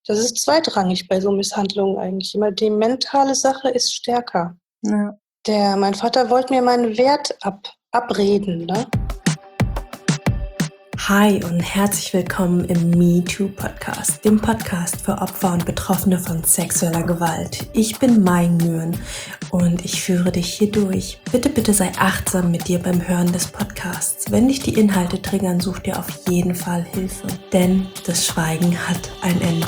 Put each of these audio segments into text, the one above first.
Das ist zweitrangig bei so Misshandlungen eigentlich immer. Die mentale Sache ist stärker. Ja. Mein Vater wollte mir meinen Wert abreden, ne? Hi und herzlich willkommen im MeToo-Podcast, dem Podcast für Opfer und Betroffene von sexueller Gewalt. Ich bin Mai Nguyen und ich führe dich hier durch. Bitte sei achtsam mit dir beim Hören des Podcasts. Wenn dich die Inhalte triggern, such dir auf jeden Fall Hilfe, denn das Schweigen hat ein Ende.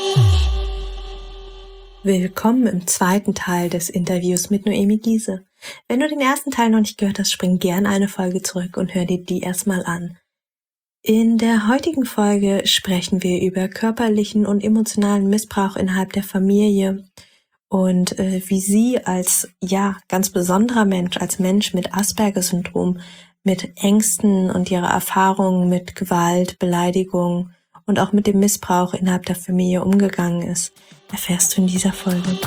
Willkommen im zweiten Teil des Interviews mit Noemi Giese. Wenn du den ersten Teil noch nicht gehört hast, spring gerne eine Folge zurück und hör dir die erstmal an. In der heutigen Folge sprechen wir über körperlichen und emotionalen Missbrauch innerhalb der Familie und wie sie als ganz besonderer Mensch, als Mensch mit Asperger-Syndrom, mit Ängsten und ihrer Erfahrungen mit Gewalt, Beleidigung und auch mit dem Missbrauch innerhalb der Familie umgegangen ist, erfährst du in dieser Folge.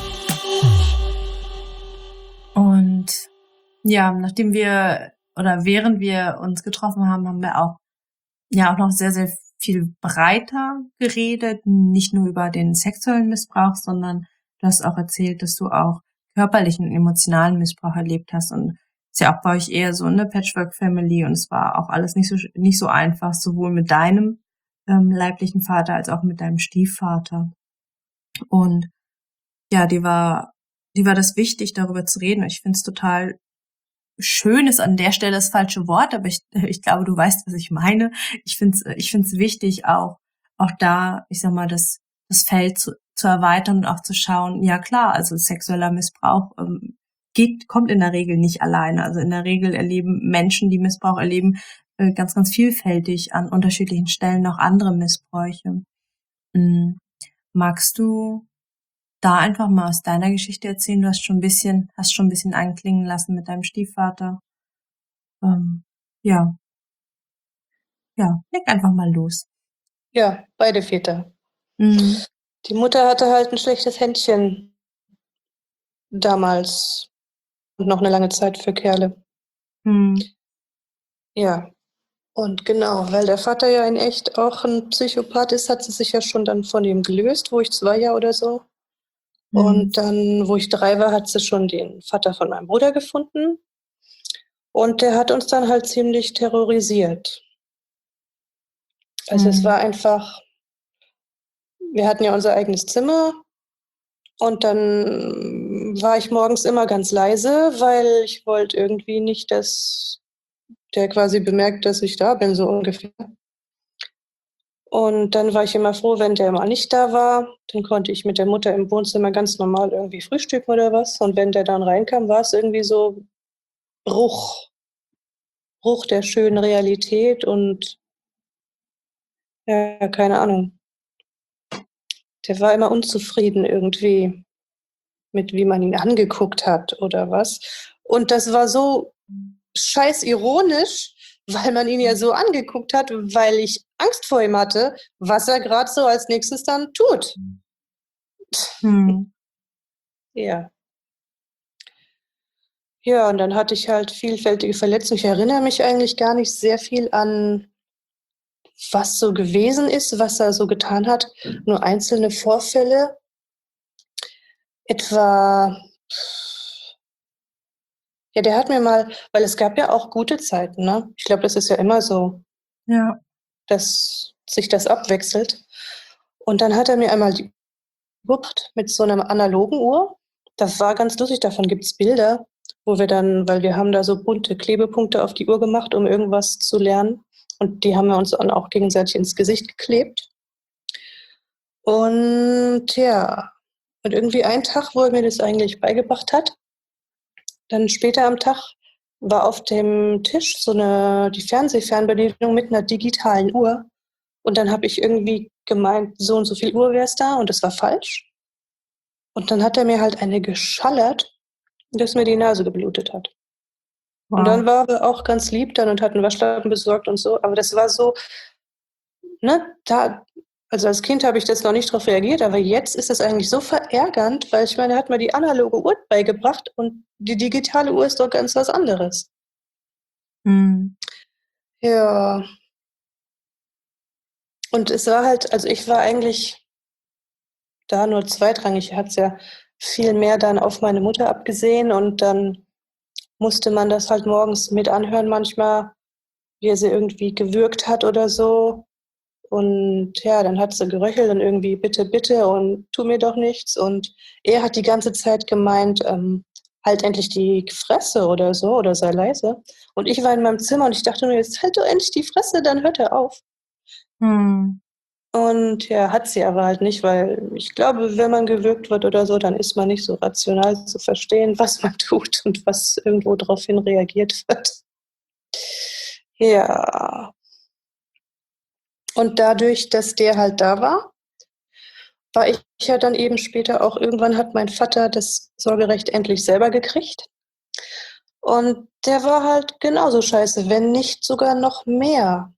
Und ja, während wir uns getroffen haben, haben wir auch noch sehr, sehr viel breiter geredet, nicht nur über den sexuellen Missbrauch, sondern du hast auch erzählt, dass du auch körperlichen und emotionalen Missbrauch erlebt hast. Und ist ja auch bei euch eher so eine Patchwork-Family und es war auch alles nicht so einfach, sowohl mit deinem leiblichen Vater als auch mit deinem Stiefvater. Und ja, die war das wichtig, darüber zu reden. Ich finde es total schön, ist an der Stelle das falsche Wort, aber ich glaube, du weißt, was ich meine. Ich find's wichtig, auch da, ich sag mal, das Feld zu erweitern und auch zu schauen, ja klar, also sexueller Missbrauch kommt in der Regel nicht alleine. Also in der Regel erleben Menschen, die Missbrauch erleben, ganz, ganz vielfältig an unterschiedlichen Stellen noch andere Missbräuche. Magst du da einfach mal aus deiner Geschichte erzählen? Du hast schon ein bisschen anklingen lassen mit deinem Stiefvater. Leg einfach mal los. Ja, beide Väter. Mhm. Die Mutter hatte halt ein schlechtes Händchen damals und noch eine lange Zeit für Kerle. Mhm. Ja, und genau, weil der Vater ja in echt auch ein Psychopath ist, hat sie sich ja schon dann von ihm gelöst, wo ich 2 war oder so. Und dann, wo ich 3 war, hat sie schon den Vater von meinem Bruder gefunden. Und der hat uns dann halt ziemlich terrorisiert. Also es war einfach, wir hatten ja unser eigenes Zimmer und dann war ich morgens immer ganz leise, weil ich wollte irgendwie nicht, dass der quasi bemerkt, dass ich da bin, so ungefähr. Und dann war ich immer froh, wenn der mal nicht da war. Dann konnte ich mit der Mutter im Wohnzimmer ganz normal irgendwie frühstücken oder was. Und wenn der dann reinkam, war es irgendwie so Bruch der schönen Realität und ja, keine Ahnung. Der war immer unzufrieden irgendwie mit, wie man ihn angeguckt hat oder was. Und das war so scheiß ironisch, weil man ihn ja so angeguckt hat, weil ich Angst vor ihm hatte, was er gerade so als nächstes dann tut. Ja. Ja, und dann hatte ich halt vielfältige Verletzungen. Ich erinnere mich eigentlich gar nicht sehr viel an, was so gewesen ist, was er so getan hat. Nur einzelne Vorfälle. Etwa, ja, der hat mir mal, weil es gab ja auch gute Zeiten, ne? Ich glaube, das ist ja immer so, Ja. dass sich das abwechselt. Und dann hat er mir einmal die Uhr gemacht mit so einer analogen Uhr. Das war ganz lustig, davon gibt's Bilder, wo wir dann, weil wir haben da so bunte Klebepunkte auf die Uhr gemacht, um irgendwas zu lernen. Und die haben wir uns dann auch gegenseitig ins Gesicht geklebt. Und ja, und irgendwie einen Tag, wo er mir das eigentlich beigebracht hat, dann später am Tag war auf dem Tisch die Fernsehfernbedienung mit einer digitalen Uhr. Und dann habe ich irgendwie gemeint, so und so viel Uhr wäre es da und das war falsch. Und dann hat er mir halt eine geschallert, dass mir die Nase geblutet hat. Wow. Und dann war er auch ganz lieb dann und hat einen Waschlappen besorgt und so. Aber das war so, ne, also als Kind habe ich das noch nicht drauf reagiert, aber jetzt ist das eigentlich so verärgernd, weil ich meine, er hat mir die analoge Uhr beigebracht und die digitale Uhr ist doch ganz was anderes. Ja. Und es war halt, also ich war eigentlich da nur zweitrangig. Er hat's ja viel mehr dann auf meine Mutter abgesehen und dann musste man das halt morgens mit anhören manchmal, wie er sie irgendwie gewürgt hat oder so. Und ja, dann hat sie geröchelt und irgendwie bitte, bitte und tu mir doch nichts. Und er hat die ganze Zeit gemeint, halt endlich die Fresse oder so oder sei leise. Und ich war in meinem Zimmer und ich dachte nur, jetzt halt doch endlich die Fresse, dann hört er auf. Hm. Und ja, hat sie aber halt nicht, weil ich glaube, wenn man gewürgt wird oder so, dann ist man nicht so rational zu verstehen, was man tut und was irgendwo daraufhin reagiert wird. Ja. Und dadurch, dass der halt da war ich ja dann eben später auch, irgendwann hat mein Vater das Sorgerecht endlich selber gekriegt. Und der war halt genauso scheiße, wenn nicht sogar noch mehr.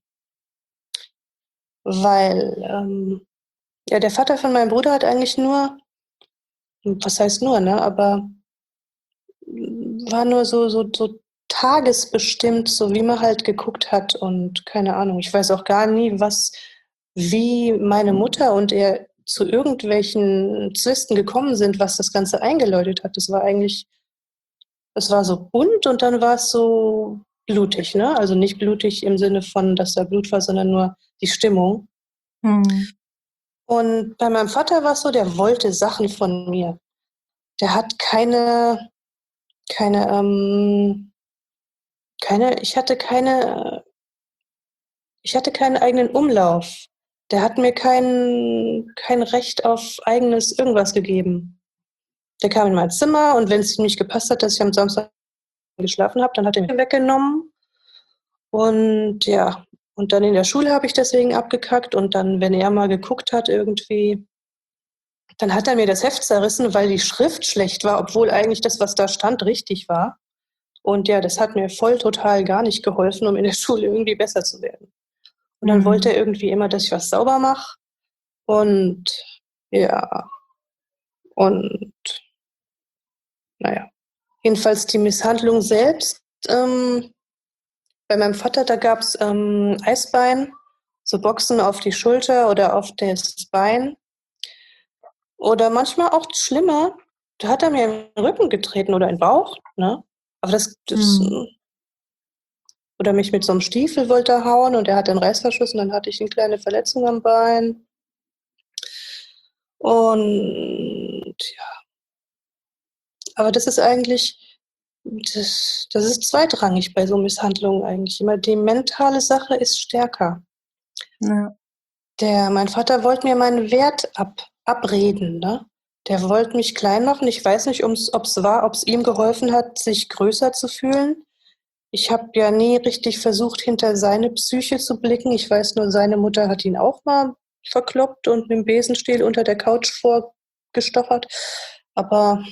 Weil, ja, der Vater von meinem Bruder hat eigentlich nur, was heißt nur, ne, aber war nur so tagesbestimmt, so wie man halt geguckt hat und keine Ahnung. Ich weiß auch gar nie, wie meine Mutter und er zu irgendwelchen Zwisten gekommen sind, was das Ganze eingeläutet hat. Es war so bunt und dann war es so blutig, ne? Also nicht blutig im Sinne von, dass da Blut war, sondern nur die Stimmung. Hm. Und bei meinem Vater war es so, der wollte Sachen von mir. Der hat keine, ich hatte keinen eigenen Umlauf. Der hat mir kein Recht auf eigenes irgendwas gegeben. Der kam in mein Zimmer und wenn es ihm nicht gepasst hat, dass ich am Samstag geschlafen habe, dann hat er mich weggenommen. Und ja, und dann in der Schule habe ich deswegen abgekackt und dann, wenn er mal geguckt hat irgendwie, dann hat er mir das Heft zerrissen, weil die Schrift schlecht war, obwohl eigentlich das, was da stand, richtig war. Und ja, das hat mir voll total gar nicht geholfen, um in der Schule irgendwie besser zu werden. Und dann wollte er irgendwie immer, dass ich was sauber mache. Und ja, und naja. Jedenfalls die Misshandlung selbst. Bei meinem Vater, da gab es Eisbein, so Boxen auf die Schulter oder auf das Bein. Oder manchmal auch schlimmer, da hat er mir in den Rücken getreten oder in den Bauch. Ne? Aber oder mich mit so einem Stiefel wollte er hauen und er hat einen Reißverschluss und dann hatte ich eine kleine Verletzung am Bein. Und ja, aber das ist eigentlich, das ist zweitrangig bei so Misshandlungen eigentlich immer. Die mentale Sache ist stärker. Ja. Mein Vater wollte mir meinen Wert abreden, ne? Der wollte mich klein machen. Ich weiß nicht, ob es ihm geholfen hat, sich größer zu fühlen. Ich habe ja nie richtig versucht, hinter seine Psyche zu blicken. Ich weiß nur, seine Mutter hat ihn auch mal verkloppt und mit dem Besenstiel unter der Couch vorgestochert. Aber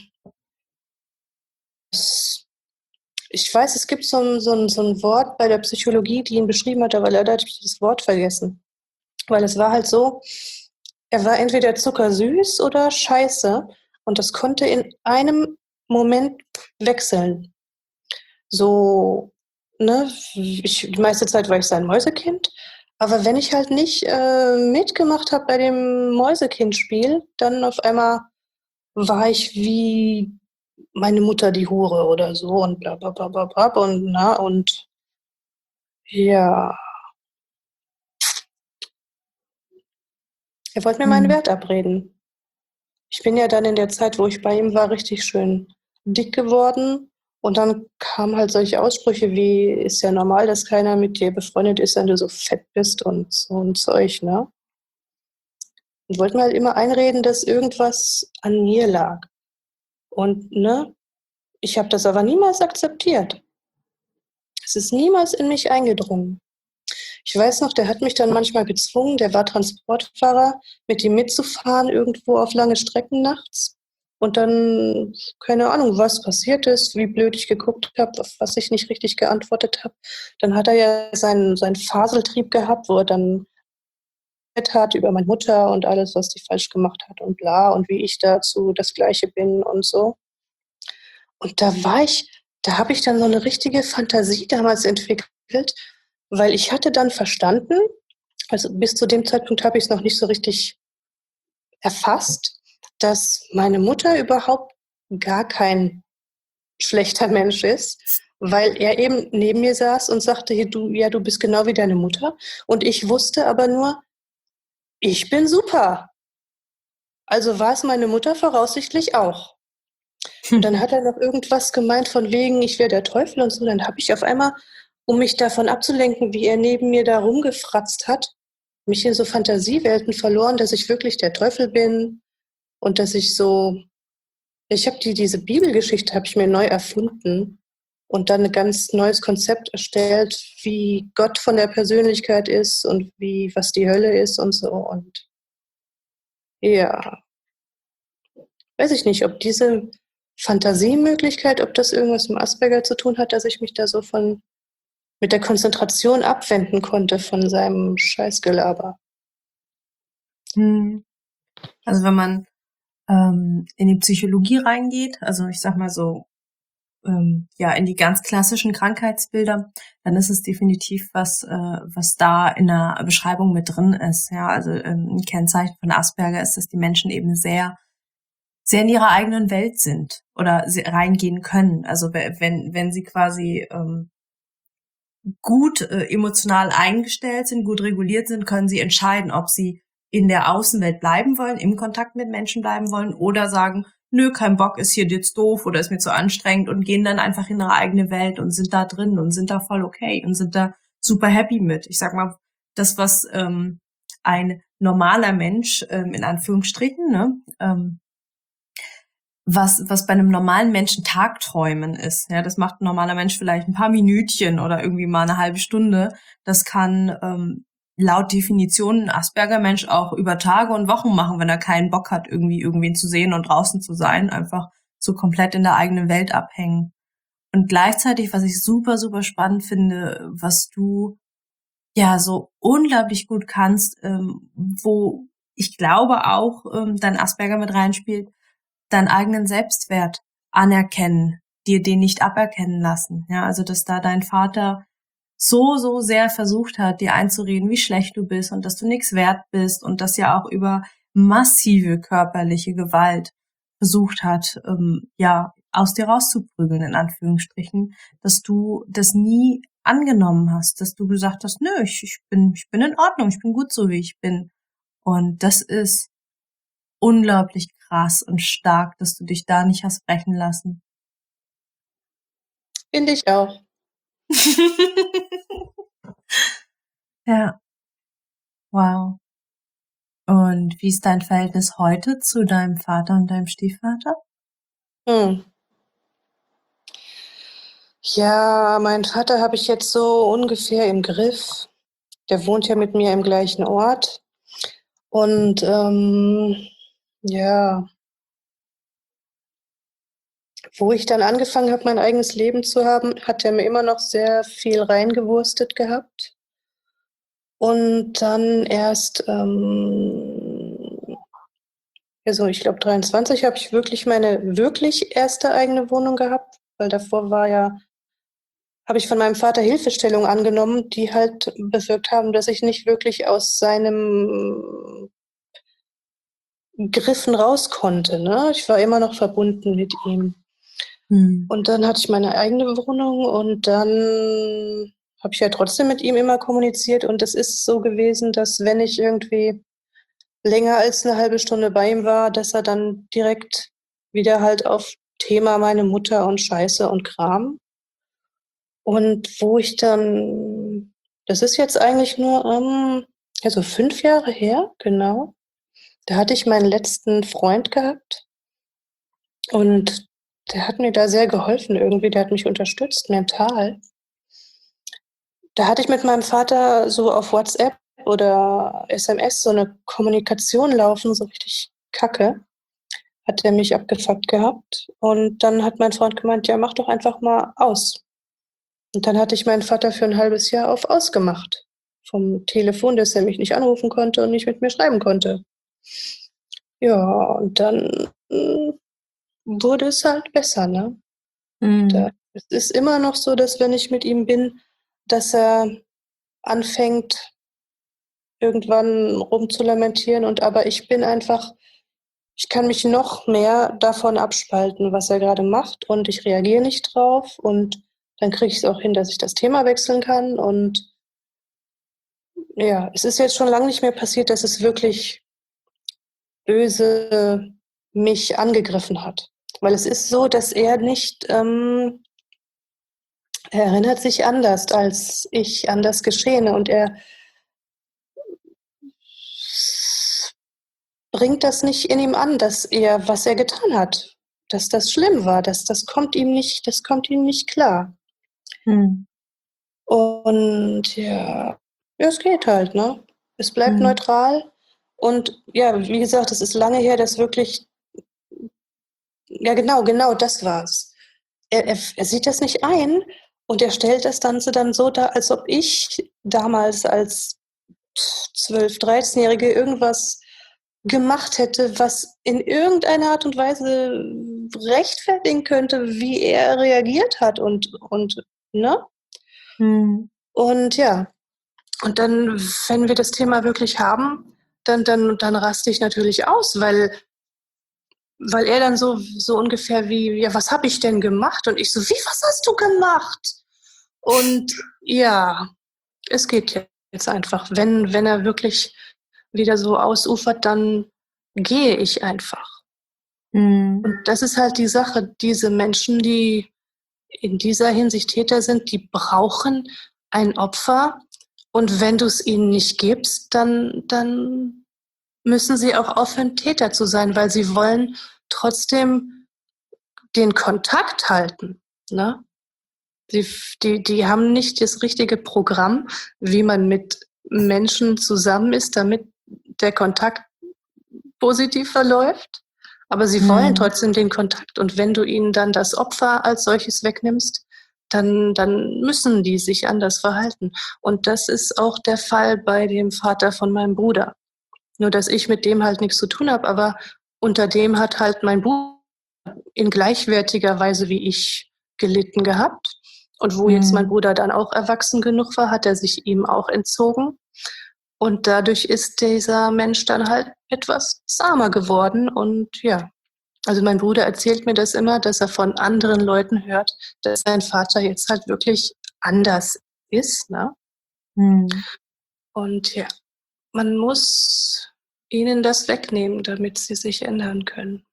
ich weiß, es gibt so ein Wort bei der Psychologie, die ihn beschrieben hat, aber leider habe ich das Wort vergessen. Weil es war halt so, er war entweder zuckersüß oder scheiße und das konnte in einem Moment wechseln. So, ne, die meiste Zeit war ich sein Mäusekind, aber wenn ich halt nicht mitgemacht habe bei dem Mäusekindspiel, dann auf einmal war ich wie meine Mutter die Hure oder so und bla bla bla bla bla und ja, er wollte mir meinen Wert abreden. Ich bin ja dann in der Zeit, wo ich bei ihm war, richtig schön dick geworden. Und dann kamen halt solche Aussprüche wie, ist ja normal, dass keiner mit dir befreundet ist, wenn du so fett bist und so ein Zeug, ne? Und wollten mir halt immer einreden, dass irgendwas an mir lag. Und, ne, ich habe das aber niemals akzeptiert. Es ist niemals in mich eingedrungen. Ich weiß noch, der hat mich dann manchmal gezwungen, der war Transportfahrer, mit ihm mitzufahren irgendwo auf lange Strecken nachts. Und dann, keine Ahnung, was passiert ist, wie blöd ich geguckt habe, auf was ich nicht richtig geantwortet habe. Dann hat er ja seinen Faseltrieb gehabt, wo er dann hat über meine Mutter und alles, was die falsch gemacht hat und bla und wie ich dazu das Gleiche bin und so. Und da habe ich dann so eine richtige Fantasie damals entwickelt, weil ich hatte dann verstanden, also bis zu dem Zeitpunkt habe ich es noch nicht so richtig erfasst, dass meine Mutter überhaupt gar kein schlechter Mensch ist, weil er eben neben mir saß und sagte, hier, du bist genau wie deine Mutter. Und ich wusste aber nur, ich bin super. Also war es meine Mutter voraussichtlich auch. Und dann hat er noch irgendwas gemeint von wegen, ich wäre der Teufel und so. Dann habe ich auf einmal, um mich davon abzulenken, wie er neben mir da rumgefratzt hat, mich in so Fantasiewelten verloren, dass ich wirklich der Teufel bin und dass ich so, ich habe diese Bibelgeschichte habe ich mir neu erfunden und dann ein ganz neues Konzept erstellt, wie Gott von der Persönlichkeit ist und was die Hölle ist und so. Und ja, weiß ich nicht, ob diese Fantasiemöglichkeit, ob das irgendwas mit Asperger zu tun hat, dass ich mich da so mit der Konzentration abwenden konnte von seinem Scheißgelaber. Also wenn man in die Psychologie reingeht, also ich sag mal so, ja, in die ganz klassischen Krankheitsbilder, dann ist es definitiv was da in der Beschreibung mit drin ist. Ja, also ein Kennzeichen von Asperger ist, dass die Menschen eben sehr, sehr in ihrer eigenen Welt sind oder reingehen können. Also wenn sie quasi gut emotional eingestellt sind, gut reguliert sind, können sie entscheiden, ob sie in der Außenwelt bleiben wollen, im Kontakt mit Menschen bleiben wollen oder sagen, nö, kein Bock, ist hier jetzt doof oder ist mir zu anstrengend und gehen dann einfach in ihre eigene Welt und sind da drin und sind da voll okay und sind da super happy mit. Ich sag mal, das, was ein normaler Mensch, in Anführungsstrichen, ne, was bei einem normalen Menschen Tagträumen ist. Ja, das macht ein normaler Mensch vielleicht ein paar Minütchen oder irgendwie mal eine halbe Stunde. Das kann laut Definition ein Asperger-Mensch auch über Tage und Wochen machen, wenn er keinen Bock hat, irgendwie irgendwen zu sehen und draußen zu sein, einfach so komplett in der eigenen Welt abhängen. Und gleichzeitig, was ich super, super spannend finde, was du ja so unglaublich gut kannst, wo ich glaube auch dein Asperger mit reinspielt, deinen eigenen Selbstwert anerkennen, dir den nicht aberkennen lassen. Ja, also dass da dein Vater so, so sehr versucht hat, dir einzureden, wie schlecht du bist und dass du nichts wert bist und das ja auch über massive körperliche Gewalt versucht hat, ja, aus dir rauszuprügeln, in Anführungsstrichen, dass du das nie angenommen hast, dass du gesagt hast, nö, ich bin in Ordnung, ich bin gut so, wie ich bin. Und das ist unglaublich krass und stark, dass du dich da nicht hast brechen lassen. Finde ich auch. Ja. Wow. Und wie ist dein Verhältnis heute zu deinem Vater und deinem Stiefvater? Ja, meinen Vater habe ich jetzt so ungefähr im Griff. Der wohnt ja mit mir im gleichen Ort. Und ja, wo ich dann angefangen habe, mein eigenes Leben zu haben, hat er mir immer noch sehr viel reingewurstet gehabt. Und dann erst, also ich glaube 23 habe ich wirklich meine wirklich erste eigene Wohnung gehabt, weil davor habe ich von meinem Vater Hilfestellungen angenommen, die halt bewirkt haben, dass ich nicht wirklich aus seinem Griffen raus konnte, ne? Ich war immer noch verbunden mit ihm. Und dann hatte ich meine eigene Wohnung und dann habe ich ja trotzdem mit ihm immer kommuniziert und es ist so gewesen, dass wenn ich irgendwie länger als eine halbe Stunde bei ihm war, dass er dann direkt wieder halt auf Thema meine Mutter und Scheiße und Kram. Und wo ich dann, das ist jetzt eigentlich nur, ja, so 5 Jahre her, genau. Da hatte ich meinen letzten Freund gehabt und der hat mir da sehr geholfen irgendwie, der hat mich unterstützt mental. Da hatte ich mit meinem Vater so auf WhatsApp oder SMS so eine Kommunikation laufen, so richtig kacke. Hat er mich abgefuckt gehabt und dann hat mein Freund gemeint: „Ja, mach doch einfach mal aus.“ Und dann hatte ich meinen Vater für ein halbes Jahr auf aus gemacht vom Telefon, dass er mich nicht anrufen konnte und nicht mit mir schreiben konnte. Ja, und dann, wurde es halt besser, ne? Es ist immer noch so, dass wenn ich mit ihm bin, dass er anfängt, irgendwann rumzulamentieren aber ich bin einfach ich kann mich noch mehr davon abspalten, was er gerade macht, und ich reagiere nicht drauf, und dann kriege ich es auch hin, dass ich das Thema wechseln kann. Und ja, es ist jetzt schon lange nicht mehr passiert, dass es wirklich böse mich angegriffen hat. Weil es ist so, dass er nicht, er erinnert sich anders als ich an das Geschehene, und er bringt das nicht in ihm an, dass er, was er getan hat, dass das schlimm war, das kommt ihm nicht klar. Hm. Und ja, es geht halt, ne? Es bleibt neutral. Und ja, wie gesagt, es ist lange her, dass wirklich, ja genau, das war's. Er sieht das nicht ein, und er stellt das Ganze dann so dar, als ob ich damals als 12-, 13-Jährige irgendwas gemacht hätte, was in irgendeiner Art und Weise rechtfertigen könnte, wie er reagiert hat, und ne? Und ja, und dann, wenn wir das Thema wirklich haben, dann raste ich natürlich aus, weil er dann so ungefähr wie, ja, was habe ich denn gemacht? Und ich so, wie, was hast du gemacht? Und ja, es geht jetzt einfach. Wenn er wirklich wieder so ausufert, dann gehe ich einfach. Und das ist halt die Sache, diese Menschen, die in dieser Hinsicht Täter sind, die brauchen ein Opfer. Und wenn du es ihnen nicht gibst, dann müssen sie auch aufhören, Täter zu sein, weil sie wollen trotzdem den Kontakt halten. Ne? Die haben nicht das richtige Programm, wie man mit Menschen zusammen ist, damit der Kontakt positiv verläuft. Aber sie wollen trotzdem den Kontakt. Und wenn du ihnen dann das Opfer als solches wegnimmst, dann müssen die sich anders verhalten. Und das ist auch der Fall bei dem Vater von meinem Bruder. Nur, dass ich mit dem halt nichts zu tun habe, aber unter dem hat halt mein Bruder in gleichwertiger Weise wie ich gelitten gehabt. Und wo jetzt mein Bruder dann auch erwachsen genug war, hat er sich ihm auch entzogen. Und dadurch ist dieser Mensch dann halt etwas zahmer geworden. Und ja, also mein Bruder erzählt mir das immer, dass er von anderen Leuten hört, dass sein Vater jetzt halt wirklich anders ist. Ne? Und ja, man muss ihnen das wegnehmen, damit sie sich ändern können.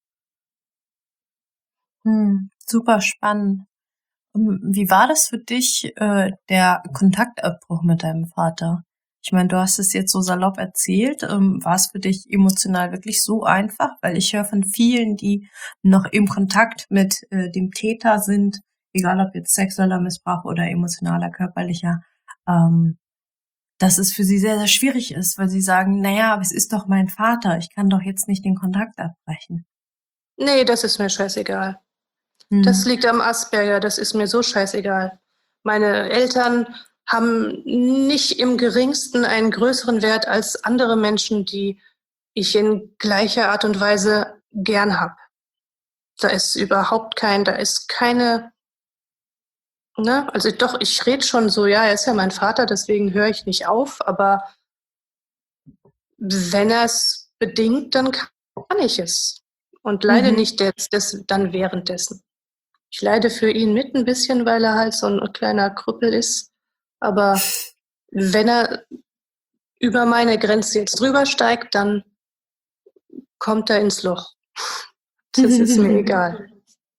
Super spannend. Wie war das für dich, der Kontaktabbruch mit deinem Vater? Ich meine, du hast es jetzt so salopp erzählt. War es für dich emotional wirklich so einfach? Weil ich höre von vielen, die noch im Kontakt mit dem Täter sind, egal ob jetzt sexueller Missbrauch oder emotionaler, körperlicher, dass es für sie sehr, sehr schwierig ist, weil sie sagen, naja, aber es ist doch mein Vater, ich kann doch jetzt nicht den Kontakt abbrechen. Nee, das ist mir scheißegal. Das liegt am Asperger, das ist mir so scheißegal. Meine Eltern haben nicht im geringsten einen größeren Wert als andere Menschen, die ich in gleicher Art und Weise gern habe. Da ist keine, ne? Also doch, ich rede schon so, ja, er ist ja mein Vater, deswegen höre ich nicht auf, aber wenn er es bedingt, dann kann ich es. Und leide nicht dann währenddessen. Ich leide für ihn mit ein bisschen, weil er halt so ein kleiner Krüppel ist. Aber wenn er über meine Grenze jetzt drüber steigt, dann kommt er ins Loch. Das ist mir egal.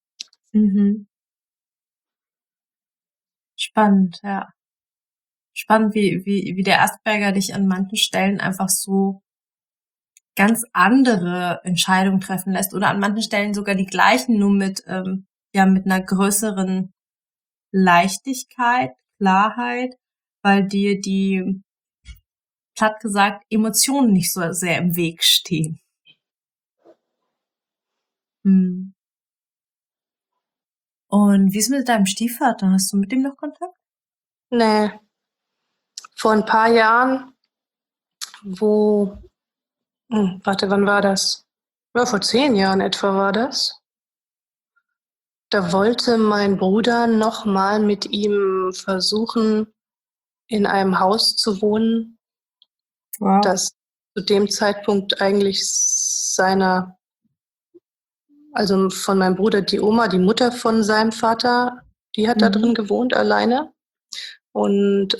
Spannend, ja. Spannend, wie der Asperger dich an manchen Stellen einfach so ganz andere Entscheidungen treffen lässt oder an manchen Stellen sogar die gleichen, nur mit einer größeren Leichtigkeit, Klarheit, weil dir die, platt gesagt, Emotionen nicht so sehr im Weg stehen. Und wie ist mit deinem Stiefvater? Hast du mit ihm noch Kontakt? Nee. Vor ein paar Jahren, wann war das? Ja, vor 10 Jahren etwa war das. Da wollte mein Bruder noch mal mit ihm versuchen, in einem Haus zu wohnen, das zu dem Zeitpunkt eigentlich seiner, also von meinem Bruder, die Oma, die Mutter von seinem Vater, die hat da drin gewohnt, alleine. Und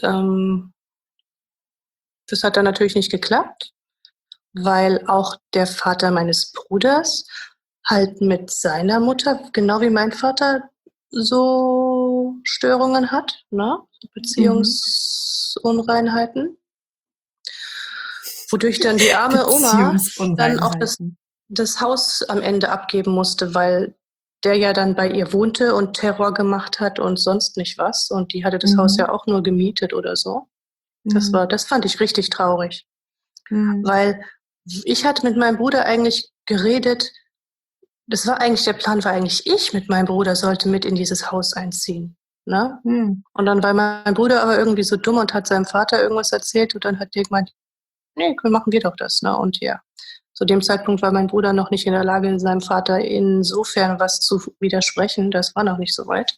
das hat dann natürlich nicht geklappt, weil auch der Vater meines Bruders halt mit seiner Mutter, genau wie mein Vater, so Störungen hat, ne? Beziehungsunreinheiten. Wodurch dann die arme Oma dann auch das Haus am Ende abgeben musste, weil der ja dann bei ihr wohnte und Terror gemacht hat und sonst nicht was. Und die hatte das Haus ja auch nur gemietet oder so. Das fand ich richtig traurig. Weil ich hatte mit meinem Bruder eigentlich geredet, der Plan war eigentlich, ich mit meinem Bruder sollte mit in dieses Haus einziehen. Ne? Und dann war mein Bruder aber irgendwie so dumm und hat seinem Vater irgendwas erzählt und dann hat der gemeint, nee, machen wir doch das. Ne? Und ja, zu dem Zeitpunkt war mein Bruder noch nicht in der Lage, seinem Vater insofern was zu widersprechen. Das war noch nicht so weit.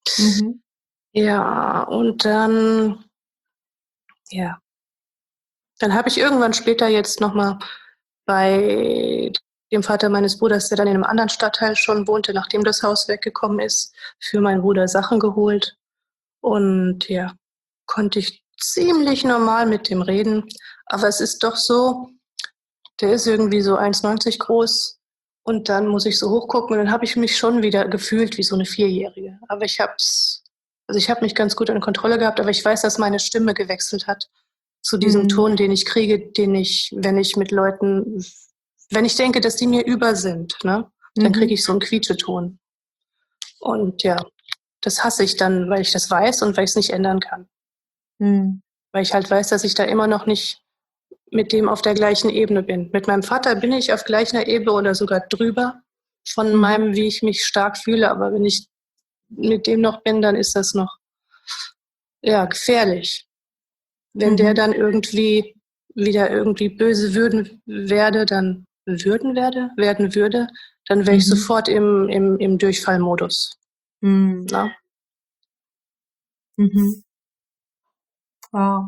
Ja, und dann habe ich irgendwann später jetzt nochmal bei dem Vater meines Bruders, der dann in einem anderen Stadtteil schon wohnte, nachdem das Haus weggekommen ist, für meinen Bruder Sachen geholt. Und ja, konnte ich ziemlich normal mit dem reden. Aber es ist doch so, der ist irgendwie so 1,90 groß und dann muss ich so hochgucken und dann habe ich mich schon wieder gefühlt wie so eine Vierjährige. Aber ich habe mich ganz gut in Kontrolle gehabt, aber ich weiß, dass meine Stimme gewechselt hat zu diesem Ton, den ich kriege, wenn ich mit Leuten, wenn ich denke, dass die mir über sind, ne, dann kriege ich so einen Quietscheton. Und ja, das hasse ich dann, weil ich das weiß und weil ich es nicht ändern kann. Weil ich halt weiß, dass ich da immer noch nicht mit dem auf der gleichen Ebene bin. Mit meinem Vater bin ich auf gleicher Ebene oder sogar drüber von meinem, wie ich mich stark fühle. Aber wenn ich mit dem noch bin, dann ist das noch gefährlich. Wenn der dann irgendwie wieder irgendwie böse werden würde, dann wäre ich sofort im Durchfallmodus. Na? Wow.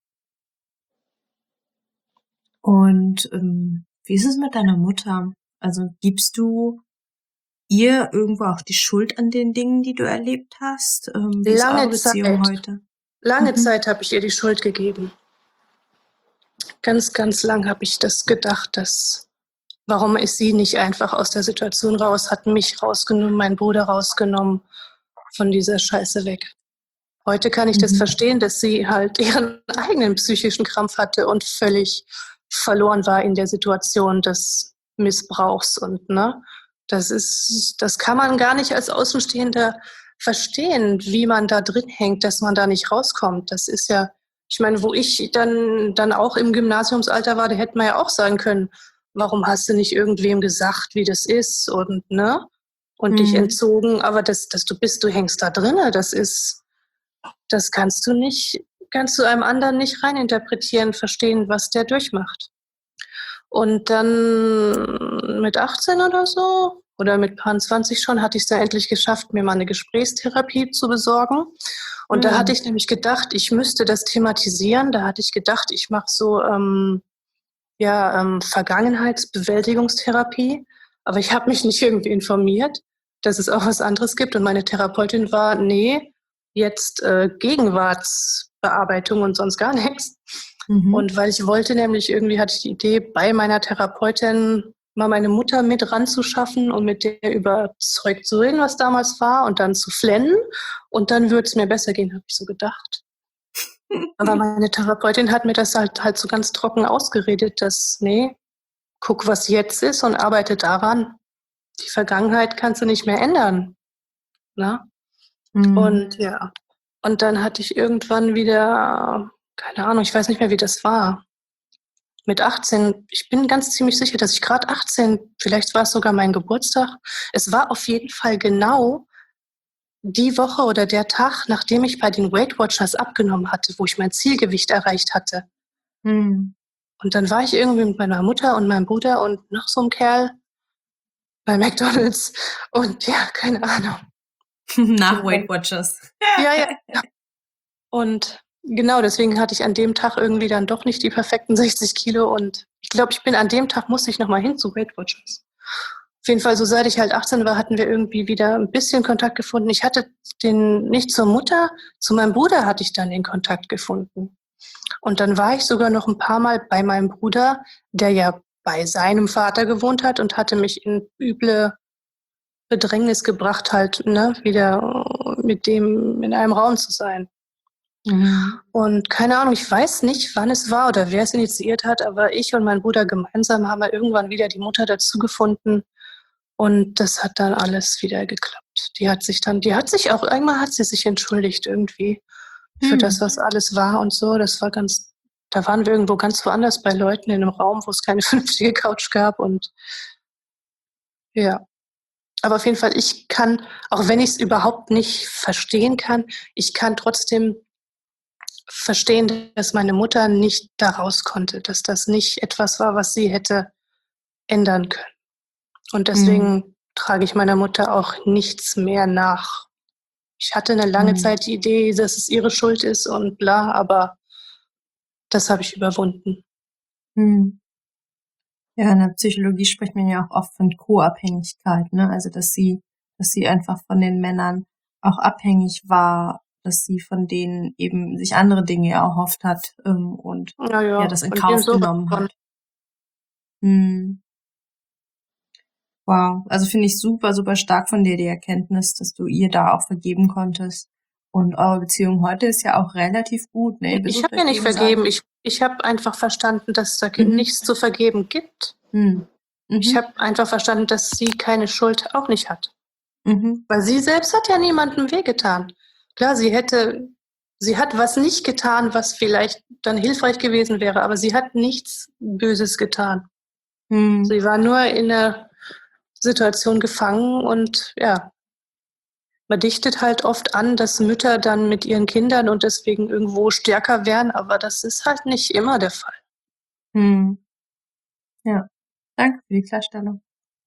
Und wie ist es mit deiner Mutter? Also gibst du ihr irgendwo auch die Schuld an den Dingen, die du erlebt hast? Wie ist eure Beziehung heute? Lange Zeit habe ich ihr die Schuld gegeben. Ganz, ganz lang habe ich das gedacht, warum ist sie nicht einfach aus der Situation raus, hat mich rausgenommen, meinen Bruder rausgenommen, von dieser Scheiße weg. Heute kann ich das verstehen, dass sie halt ihren eigenen psychischen Krampf hatte und völlig verloren war in der Situation des Missbrauchs. Und ne, das kann man gar nicht als Außenstehender verstehen, wie man da drin hängt, dass man da nicht rauskommt. Das ist ja, ich meine, wo ich dann auch im Gymnasiumsalter war, da hätte man ja auch sagen können, warum hast du nicht irgendwem gesagt, wie das ist und ne? Und dich entzogen, aber du hängst da drinne, das kannst du einem anderen nicht reininterpretieren, verstehen, was der durchmacht. Und dann mit 18 oder so, oder mit paar 20 schon, hatte ich es dann endlich geschafft, mir mal eine Gesprächstherapie zu besorgen. Und da hatte ich nämlich gedacht, ich müsste das thematisieren. Da hatte ich gedacht, ich mache so Vergangenheitsbewältigungstherapie. Aber ich habe mich nicht irgendwie informiert, dass es auch was anderes gibt. Und meine Therapeutin war, nee, jetzt Gegenwartsbearbeitung und sonst gar nichts. Und weil ich wollte nämlich, irgendwie hatte ich die Idee, bei meiner Therapeutin mal meine Mutter mit ranzuschaffen und mit der überzeugt zu reden, was damals war und dann zu flennen und dann würde es mir besser gehen, habe ich so gedacht. Aber meine Therapeutin hat mir das halt so ganz trocken ausgeredet, dass, nee, guck, was jetzt ist und arbeite daran. Die Vergangenheit kannst du nicht mehr ändern. Na? Und ja, und dann hatte ich irgendwann wieder, keine Ahnung, ich weiß nicht mehr, wie das war. Mit 18, ich bin ganz ziemlich sicher, dass ich gerade 18, vielleicht war es sogar mein Geburtstag. Es war auf jeden Fall genau die Woche oder der Tag, nachdem ich bei den Weight Watchers abgenommen hatte, wo ich mein Zielgewicht erreicht hatte. Und dann war ich irgendwie mit meiner Mutter und meinem Bruder und noch so einem Kerl bei McDonald's und ja, keine Ahnung. Nach Weight Watchers. Ja. Und Genau, deswegen hatte ich an dem Tag irgendwie dann doch nicht die perfekten 60 Kilo und ich glaube, ich bin an dem Tag musste ich noch mal hin zu Weight Watchers. Auf jeden Fall, so seit ich halt 18 war, hatten wir irgendwie wieder ein bisschen Kontakt gefunden. Ich hatte den nicht zur Mutter, zu meinem Bruder hatte ich dann den Kontakt gefunden. Und dann war ich sogar noch ein paar Mal bei meinem Bruder, der ja bei seinem Vater gewohnt hat und hatte mich in üble Bedrängnis gebracht, halt, ne, wieder mit dem in einem Raum zu sein. Mhm. Und keine Ahnung, ich weiß nicht, wann es war oder wer es initiiert hat, aber ich und mein Bruder gemeinsam haben wir irgendwann wieder die Mutter dazu gefunden und das hat dann alles wieder geklappt. Die hat sich auch, einmal hat sie sich entschuldigt irgendwie für das, was alles war und so. Das war ganz, da waren wir irgendwo ganz woanders bei Leuten in einem Raum, wo es keine vernünftige Couch gab und ja. Aber auf jeden Fall, ich kann, auch wenn ich es überhaupt nicht verstehen kann, ich kann trotzdem verstehen, dass meine Mutter nicht da raus konnte, dass das nicht etwas war, was sie hätte ändern können. Und deswegen trage ich meiner Mutter auch nichts mehr nach. Ich hatte eine lange Zeit die Idee, dass es ihre Schuld ist und bla, aber das habe ich überwunden. Mhm. Ja, in der Psychologie spricht man ja auch oft von Co-Abhängigkeit, ne? Also dass sie einfach von den Männern auch abhängig war, dass sie von denen eben sich andere Dinge erhofft hat und Ja, das in von dem Kauf sowas genommen von. hat. Hm. Wow, also finde ich super, super stark von dir die Erkenntnis, dass du ihr da auch vergeben konntest. Und eure Beziehung heute ist ja auch relativ gut, ne? Ihr Ich besucht habe ja euch nicht vergeben. gegenseitig. Ich habe einfach verstanden, dass es da Mhm. nichts zu vergeben gibt. Mhm. Ich Mhm. habe einfach verstanden, dass sie keine Schuld auch nicht hat. Mhm. Weil sie selbst hat ja niemandem wehgetan. Klar, sie hat was nicht getan, was vielleicht dann hilfreich gewesen wäre, aber sie hat nichts Böses getan. Mhm. Sie war nur in einer Situation gefangen und ja, man dichtet halt oft an, dass Mütter dann mit ihren Kindern und deswegen irgendwo stärker wären, aber das ist halt nicht immer der Fall. Mhm. Ja, danke für die Klarstellung.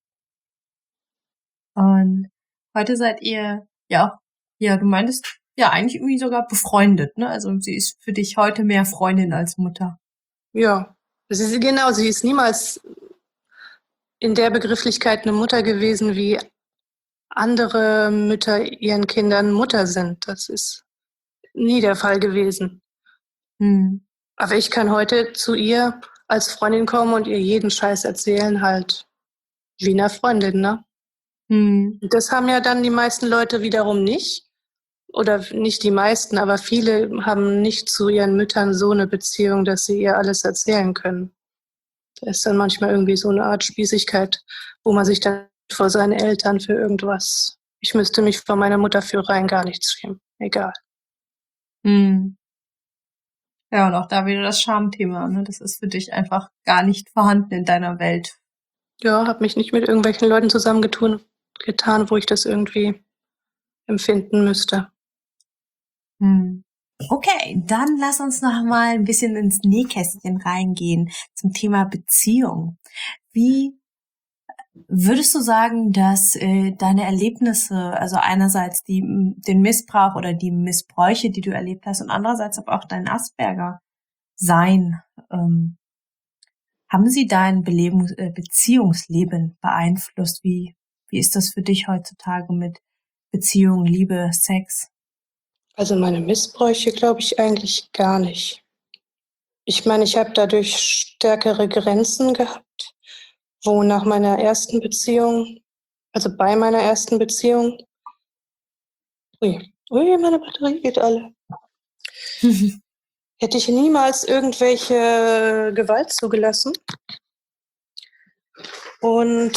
Und heute seid ihr ja auch, ja, du meintest ja eigentlich irgendwie sogar befreundet, ne? Also sie ist für dich heute mehr Freundin als Mutter. Ja, sie ist niemals in der Begrifflichkeit eine Mutter gewesen, wie andere Mütter ihren Kindern Mutter sind. Das ist nie der Fall gewesen. Hm. Aber ich kann heute zu ihr als Freundin kommen und ihr jeden Scheiß erzählen, halt wie einer Freundin, ne? Hm. Und das haben ja dann die meisten Leute wiederum nicht. Oder nicht die meisten, aber viele haben nicht zu ihren Müttern so eine Beziehung, dass sie ihr alles erzählen können. Da ist dann manchmal irgendwie so eine Art Spießigkeit, wo man sich dann vor seinen Eltern für irgendwas, ich müsste mich vor meiner Mutter für rein gar nichts schämen. Egal. Hm. Ja, und auch da wieder das Schamthema, ne? Das ist für dich einfach gar nicht vorhanden in deiner Welt. Ja, habe mich nicht mit irgendwelchen Leuten getan, wo ich das irgendwie empfinden müsste. Hm. Okay, dann lass uns noch mal ein bisschen ins Nähkästchen reingehen zum Thema Beziehung. Wie würdest du sagen, dass deine Erlebnisse, also einerseits den Missbrauch oder die Missbräuche, die du erlebt hast, und andererseits aber auch dein Asperger-Sein, haben sie dein Beziehungsleben beeinflusst? Wie ist das für dich heutzutage mit Beziehung, Liebe, Sex? Also meine Missbräuche glaube ich eigentlich gar nicht. Ich meine, ich habe dadurch stärkere Grenzen gehabt, wo nach meiner ersten Beziehung, also bei meiner ersten Beziehung, meine Batterie geht alle, hätte ich niemals irgendwelche Gewalt zugelassen. Und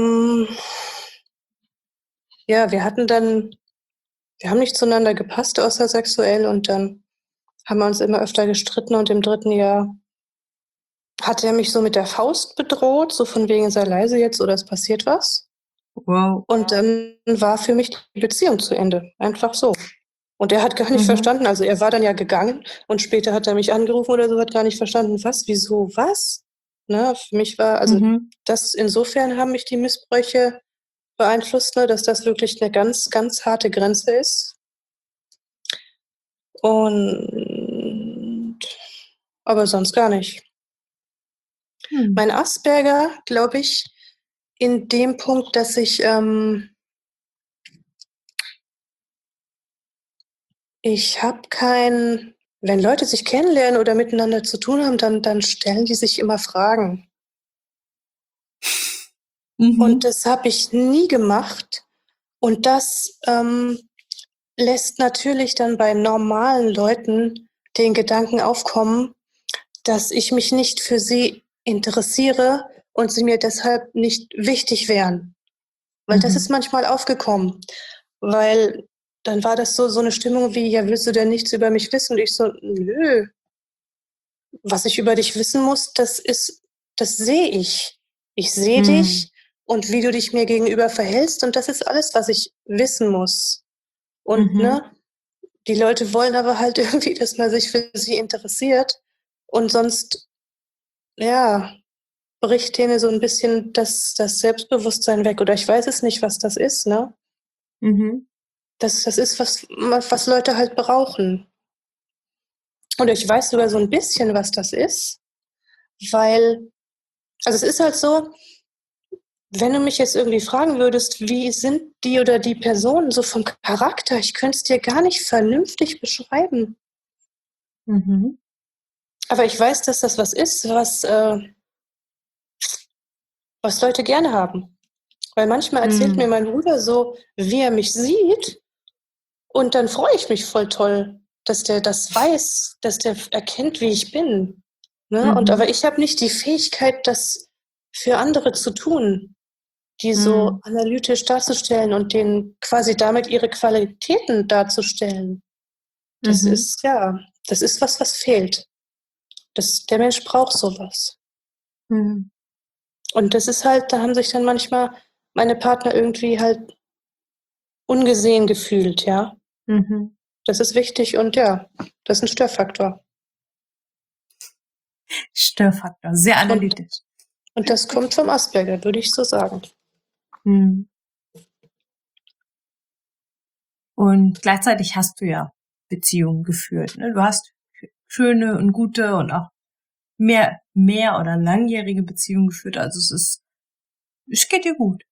ja, wir haben nicht zueinander gepasst, außer sexuell. Und dann haben wir uns immer öfter gestritten. Und im 3. Jahr hat er mich so mit der Faust bedroht, so von wegen, sei leise jetzt oder es passiert was. Wow. Und dann war für mich die Beziehung zu Ende. Einfach so. Und er hat gar nicht verstanden, also er war dann ja gegangen und später hat er mich angerufen oder so, hat gar nicht verstanden, was, wieso, was? Ne, für mich war, also das, insofern haben mich die Missbräuche beeinflusst, ne, dass das wirklich eine ganz, ganz harte Grenze ist. Und aber sonst gar nicht. Mein Asperger, glaube ich, in dem Punkt, dass ich habe wenn Leute sich kennenlernen oder miteinander zu tun haben, dann stellen die sich immer Fragen. Und das habe ich nie gemacht. Und das lässt natürlich dann bei normalen Leuten den Gedanken aufkommen, dass ich mich nicht für sie interessiere und sie mir deshalb nicht wichtig wären. Weil das ist manchmal aufgekommen. Weil dann war das so eine Stimmung wie, ja, willst du denn nichts über mich wissen? Und ich so, nö. Was ich über dich wissen muss, das sehe ich. Ich sehe dich und wie du dich mir gegenüber verhältst und das ist alles, was ich wissen muss. Und die Leute wollen aber halt irgendwie, dass man sich für sie interessiert und sonst, ja, bricht denen so ein bisschen das Selbstbewusstsein weg oder ich weiß es nicht, was das ist, ne? Das ist was Leute halt brauchen. Und ich weiß sogar so ein bisschen, was das ist, weil, also es ist halt so, wenn du mich jetzt irgendwie fragen würdest, wie sind die oder die Personen so vom Charakter, ich könnte es dir gar nicht vernünftig beschreiben. Aber ich weiß, dass das was ist, was Leute gerne haben. Weil manchmal erzählt mir mein Bruder so, wie er mich sieht und dann freue ich mich voll toll, dass der das weiß, dass der erkennt, wie ich bin. Ne? Aber ich habe nicht die Fähigkeit, das für andere zu tun, die so analytisch darzustellen und denen quasi damit ihre Qualitäten darzustellen. Das ist, was fehlt. Der Mensch braucht sowas. Und das ist halt, da haben sich dann manchmal meine Partner irgendwie halt ungesehen gefühlt, ja. Das ist wichtig und ja, das ist ein Störfaktor. Störfaktor, sehr analytisch. Und das kommt vom Asperger, würde ich so sagen. Und gleichzeitig hast du ja Beziehungen geführt. Ne? Du hast schöne und gute und auch mehr oder langjährige Beziehungen geführt. Also es geht dir gut.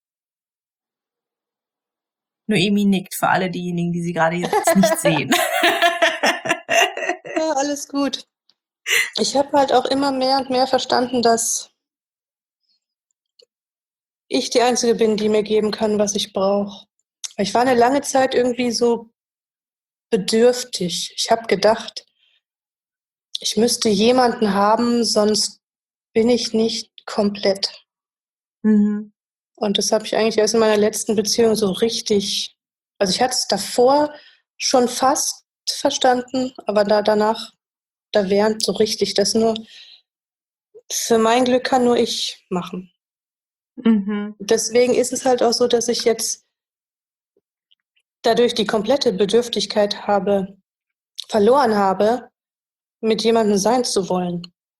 Noemi nickt für alle diejenigen, die sie gerade jetzt nicht sehen. Ja, alles gut. Ich habe halt auch immer mehr und mehr verstanden, dass ich die Einzige bin, die mir geben kann, was ich brauche. Ich war eine lange Zeit irgendwie so bedürftig. Ich habe gedacht, ich müsste jemanden haben, sonst bin ich nicht komplett. Und das habe ich eigentlich erst in meiner letzten Beziehung so richtig, also ich hatte es davor schon fast verstanden, aber danach, da während so richtig, das nur, für mein Glück kann nur ich machen. Deswegen ist es halt auch so, dass ich jetzt dadurch die komplette Bedürftigkeit verloren habe, mit jemandem sein zu wollen.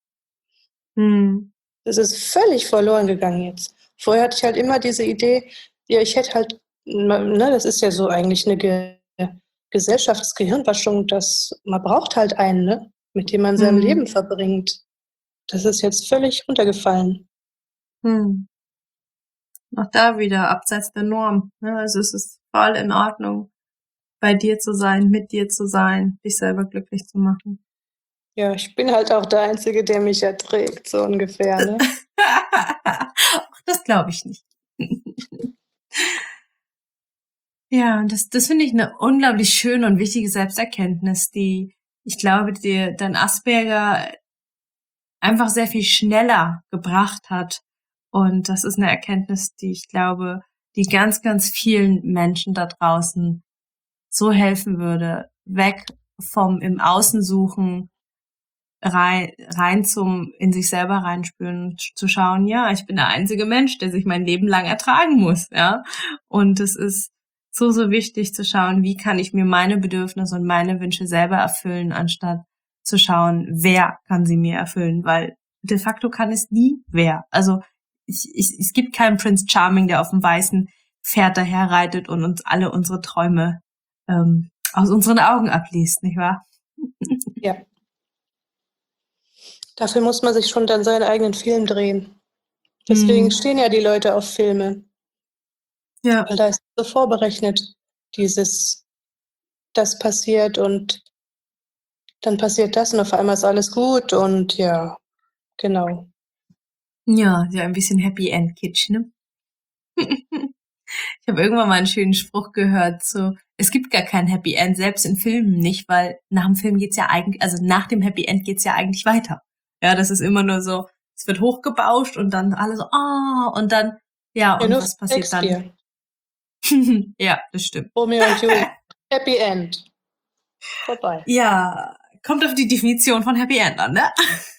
Das ist völlig verloren gegangen jetzt. Vorher hatte ich halt immer diese Idee, ja, ich hätte halt, ne, das ist ja so eigentlich eine Gesellschaftsgehirnwaschung, dass man braucht halt einen, ne, mit dem man sein Leben verbringt. Das ist jetzt völlig runtergefallen. Auch da wieder abseits der Norm. Ne? Also es ist voll in Ordnung, bei dir zu sein, mit dir zu sein, dich selber glücklich zu machen. Ja, ich bin halt auch der Einzige, der mich erträgt, so ungefähr, ne? Das glaube ich nicht. Ja, und das finde ich eine unglaublich schöne und wichtige Selbsterkenntnis, die, ich glaube, dir dein Asperger einfach sehr viel schneller gebracht hat. Und das ist eine Erkenntnis, die ich glaube, die ganz, ganz vielen Menschen da draußen so helfen würde, weg vom im Außen suchen, rein zum in sich selber reinspüren, zu schauen, ja, ich bin der einzige Mensch, der sich mein Leben lang ertragen muss, ja. Und es ist so, so wichtig zu schauen, wie kann ich mir meine Bedürfnisse und meine Wünsche selber erfüllen, anstatt zu schauen, wer kann sie mir erfüllen, weil de facto kann es nie wer. Also es gibt keinen Prince Charming, der auf dem weißen Pferd daherreitet und uns alle unsere Träume aus unseren Augen abliest, nicht wahr? Ja. Dafür muss man sich schon dann seinen eigenen Film drehen. Deswegen stehen ja die Leute auf Filme. Ja. Weil da ist so vorberechnet, das passiert und dann passiert das und auf einmal ist alles gut und ja, genau. Ja, ein bisschen Happy End Kitsch, ne? Ich habe irgendwann mal einen schönen Spruch gehört, so, es gibt gar kein Happy End, selbst in Filmen nicht, weil nach dem Film geht's ja eigentlich, also nach dem Happy End geht's ja eigentlich weiter. Ja, das ist immer nur so, es wird hochgebauscht und dann alle so, und dann, ja, und nur was passiert dann? Shakespeare. Ja, das stimmt. Romeo und Juliet. Happy End. Vorbei. Ja, kommt auf die Definition von Happy End an, ne?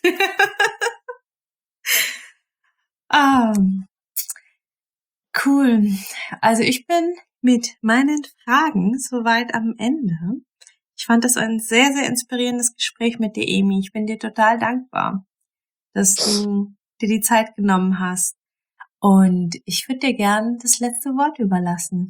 Cool. Also ich bin mit meinen Fragen soweit am Ende. Ich fand das ein sehr, sehr inspirierendes Gespräch mit dir, Emi. Ich bin dir total dankbar, dass du dir die Zeit genommen hast. Und ich würde dir gern das letzte Wort überlassen.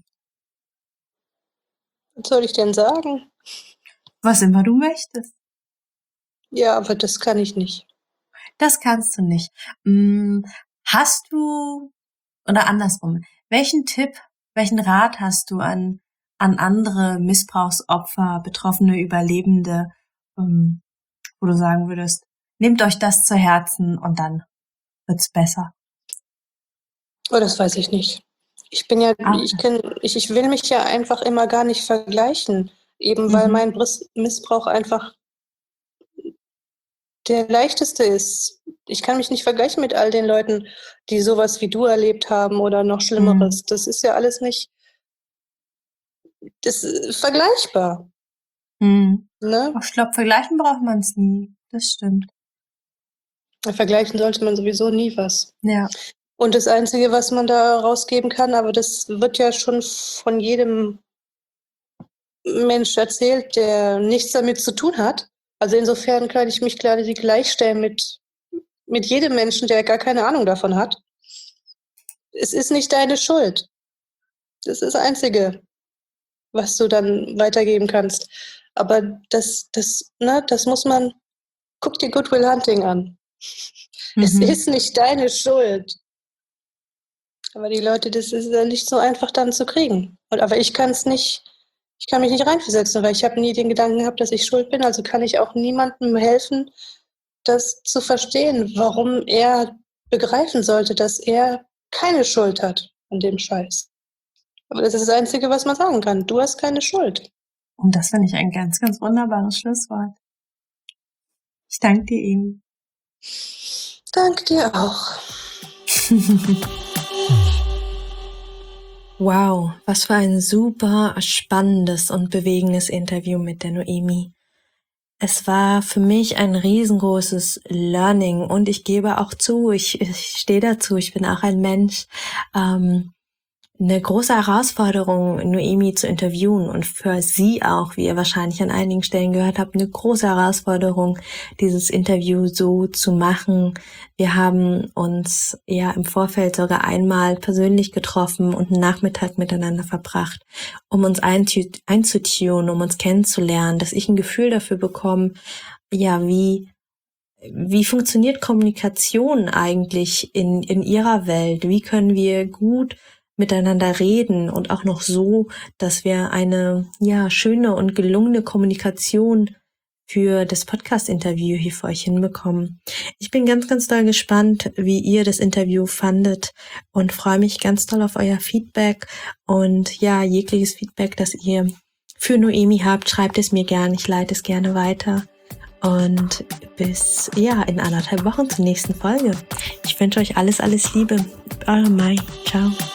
Was soll ich denn sagen? Was immer du möchtest. Ja, aber das kann ich nicht. Das kannst du nicht. Hast du, oder andersrum, welchen Tipp, welchen Rat hast du an andere Missbrauchsopfer, Betroffene, Überlebende, wo du sagen würdest, nehmt euch das zu Herzen und dann wird's besser? Oh, das weiß ich nicht. Ich bin ja, ich will mich ja einfach immer gar nicht vergleichen, eben weil mein Missbrauch einfach der leichteste ist. Ich kann mich nicht vergleichen mit all den Leuten, die sowas wie du erlebt haben oder noch Schlimmeres. Das ist ja alles nicht vergleichbar. Ne? Ich glaube, vergleichen braucht man es nie. Das stimmt. Vergleichen sollte man sowieso nie was. Ja. Und das Einzige, was man da rausgeben kann, aber das wird ja schon von jedem Mensch erzählt, der nichts damit zu tun hat. Also insofern kann ich mich quasi gleichstellen mit jedem Menschen, der gar keine Ahnung davon hat. Es ist nicht deine Schuld. Das ist das Einzige, was du dann weitergeben kannst. Aber das muss man, guck dir Good Will Hunting an. Es ist nicht deine Schuld. Aber die Leute, das ist ja nicht so einfach dann zu kriegen. Aber ich kann mich nicht reinversetzen, weil ich habe nie den Gedanken gehabt, dass ich schuld bin. Also kann ich auch niemandem helfen, das zu verstehen, warum er begreifen sollte, dass er keine Schuld hat an dem Scheiß. Aber das ist das Einzige, was man sagen kann. Du hast keine Schuld. Und das finde ich ein ganz, ganz wunderbares Schlusswort. Ich danke dir, Emi. Danke dir auch. Wow, was für ein super spannendes und bewegendes Interview mit der Noemi. Es war für mich ein riesengroßes Learning und ich gebe auch zu, ich stehe dazu, ich bin auch ein Mensch, eine große Herausforderung, Noemi zu interviewen und für sie auch, wie ihr wahrscheinlich an einigen Stellen gehört habt, eine große Herausforderung, dieses Interview so zu machen. Wir haben uns ja im Vorfeld sogar einmal persönlich getroffen und einen Nachmittag miteinander verbracht, um uns einzutunen, um uns kennenzulernen, dass ich ein Gefühl dafür bekomme, ja, wie funktioniert Kommunikation eigentlich in ihrer Welt? Wie können wir gut miteinander reden und auch noch so, dass wir eine schöne und gelungene Kommunikation für das Podcast-Interview hier für euch hinbekommen. Ich bin ganz, ganz doll gespannt, wie ihr das Interview fandet und freue mich ganz doll auf euer Feedback und jegliches Feedback, das ihr für Noemi habt, schreibt es mir gern, ich leite es gerne weiter. Und bis in 1,5 Wochen zur nächsten Folge. Ich wünsche euch alles, alles Liebe. Eure Mai. Ciao.